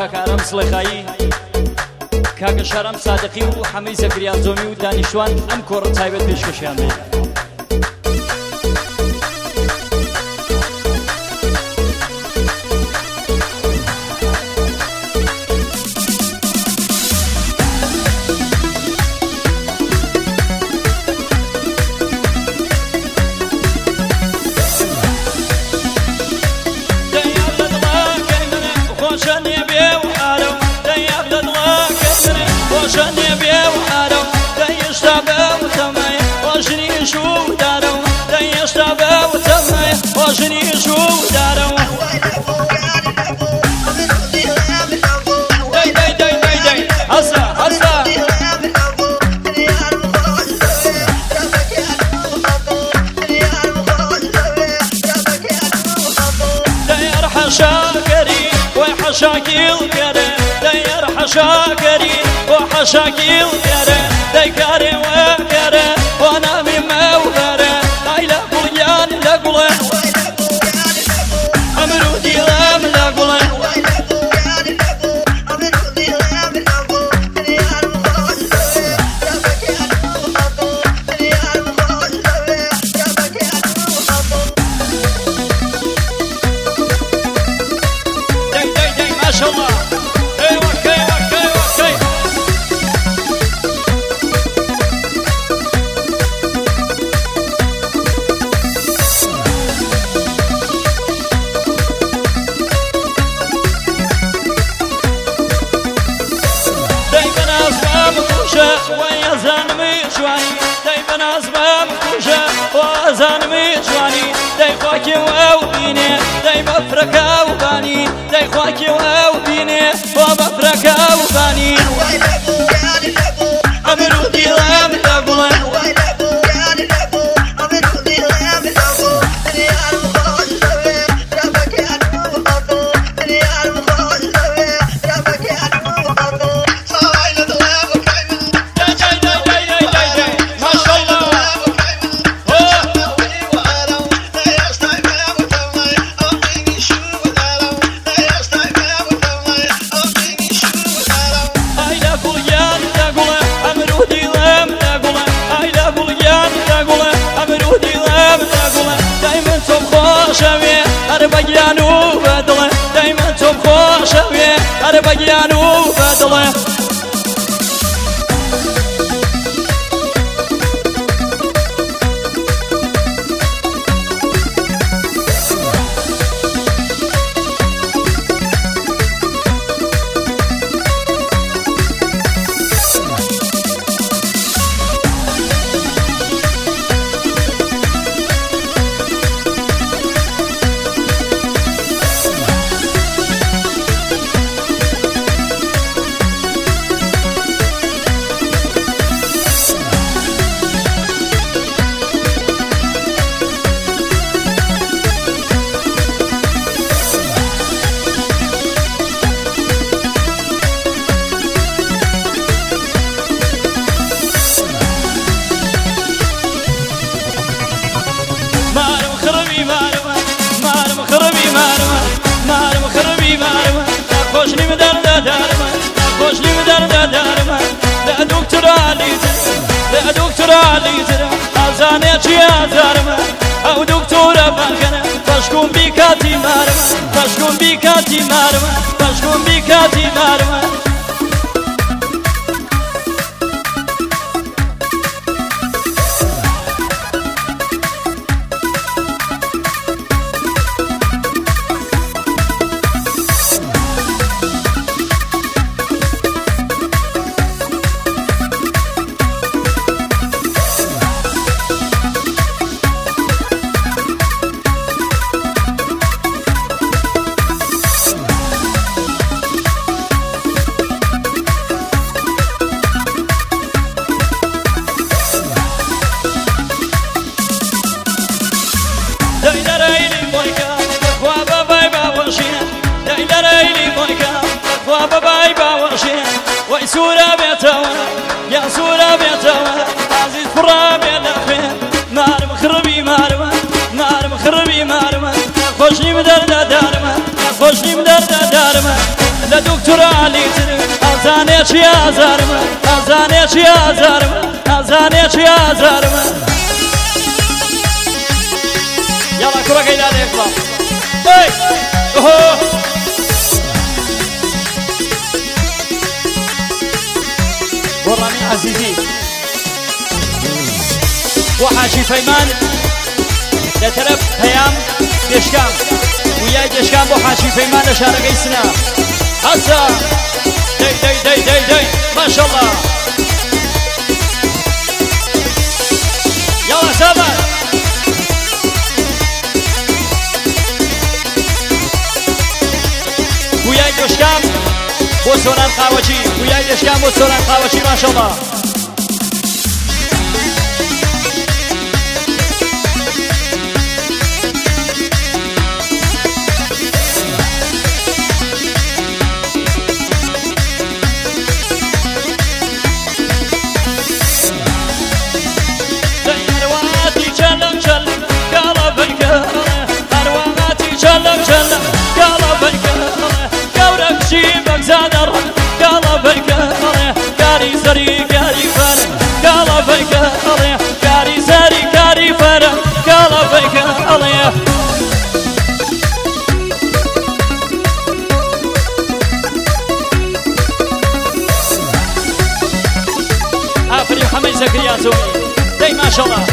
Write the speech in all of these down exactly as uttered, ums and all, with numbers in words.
کاکارەم سڵێخایی کاکە شارەم سادقی و حەمەی زەکریا زۆمی و دانیشتوان ئەم کۆڕە تایبەت پێشکەشیان بێت. حشاكيل كره داير حشاكري وحشاكيل كره دايكاري وكره وانا مما وكره هايلا قليان لقله امرودي لام لقله داي خواكي وبيني داي بفركا وباني داي خواكي وبيني وبفركا وباني أمرودي لام لقله بجانو بدله دايما توم خوشوي أنا بجانو بدله خوشني مدار دارما خوشني مدار دارما لا دكتور علي لا دكتور علي أزاني يا زارما أو دكتور بالكنا تشكون بكاتي مارما تشكون بكاتي مارما تشكون بكاتي مارما سورة بيتوا يا سورة بيتوا عزيز فرا بين أخوين مار مخربي مارما مار مخربي مارما خوشني مدار دارما خوشني مدار دارما لا دكتور چی ئازارمە ئازانێ چی ئازارمە ئازانێ چی ئازارمە یاڵا کوڕەکەی دادێک بڵا ئەی ئۆهۆ بۆ ڕامی عەزیزی بۆ حاجی فەیمان لە تەرەف پەیام دێشکام ویای دێشکام بۆ حاجی فەیمان لە شارەکەی سنا هەسا دەی دەی دەی دەی دەی ماشەڵڵا یاڵا سابان ویای دێشکام بۆ سۆران قاوەچی ویای دێشکام بۆ سۆران قاوەچی ماشەڵڵا محمد زكريا زومي داي ما شاء الله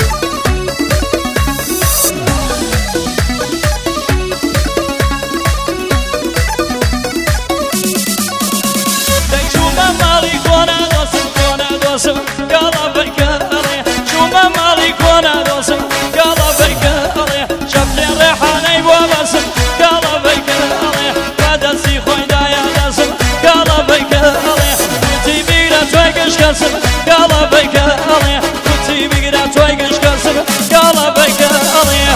داي شوما مالي كونا دوسم كونا دوسم قالا بركة عليه شوما مالي كونا دوسم قالا بركة عليه شفلي ريحاني بوابسم قالا بركة عليه قادسي خوي دايا دسم قالا بركة عليه كنتي بيرا تويقش كسم قالا بركة عليه كنتي بيرا تويقش كسم قالا بركة عليه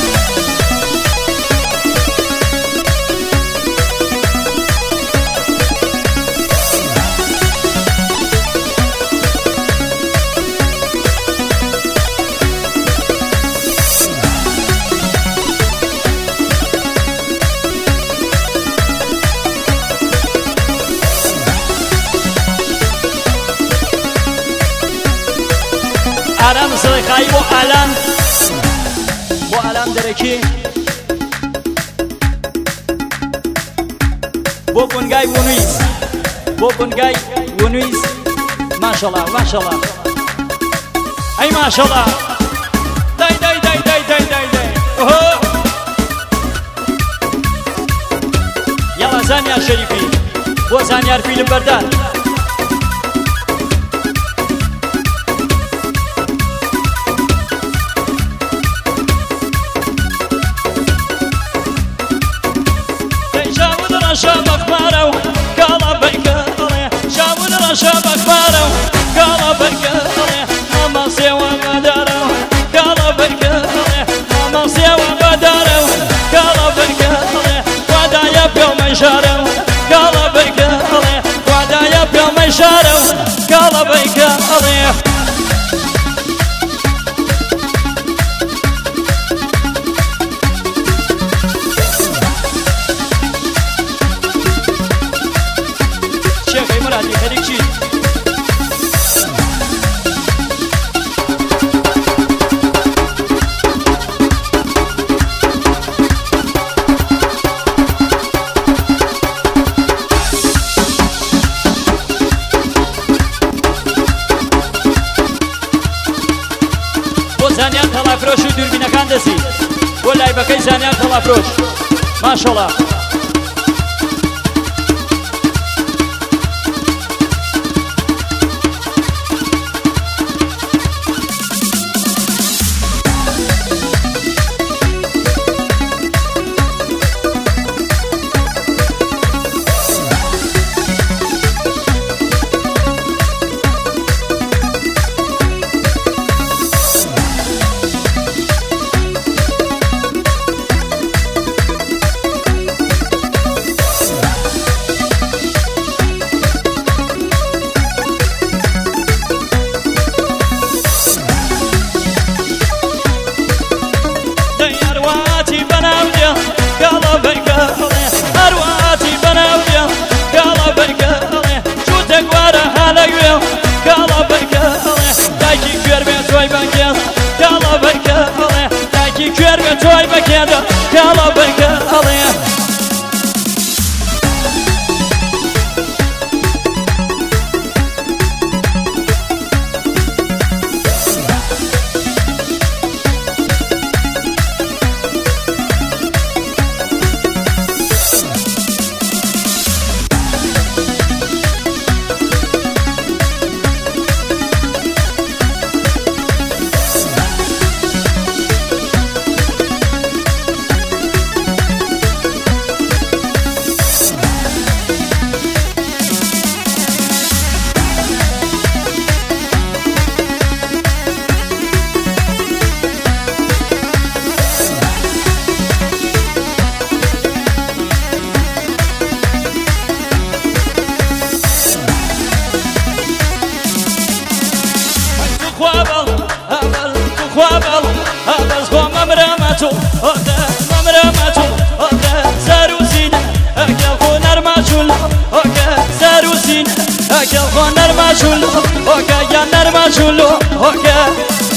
آرام صدقایی بو آلان بو آلان درکی بو بنگای ونویز بو بنگای ونویز ماشالله ماشالله ای ماشالله دای دای دای دای دای دای دای اوه یلا زانیار شریفی بو زانیار فیلم بردار شابك مارو قالا بيكا شاول شابك مارو قالا بيكا ماما سيوا قدارو قالا بيكا ماما سيوا قدارو قالا بيكا ودا يبيو مشارو قالا بيكا ودا يبيو مشارو قالا بيكا زانیان تەڵافرۆش و دووربینەکان دەسی بۆ لایبەکەی زانیان تەڵافرۆش ماشەڵڵا ماتو اوكا ممرا ماتو اوكا زاروسين اكل خونر ماشول اوكا زاروسين اكل خونر ماشول اوكا يا نر ماشول اوكا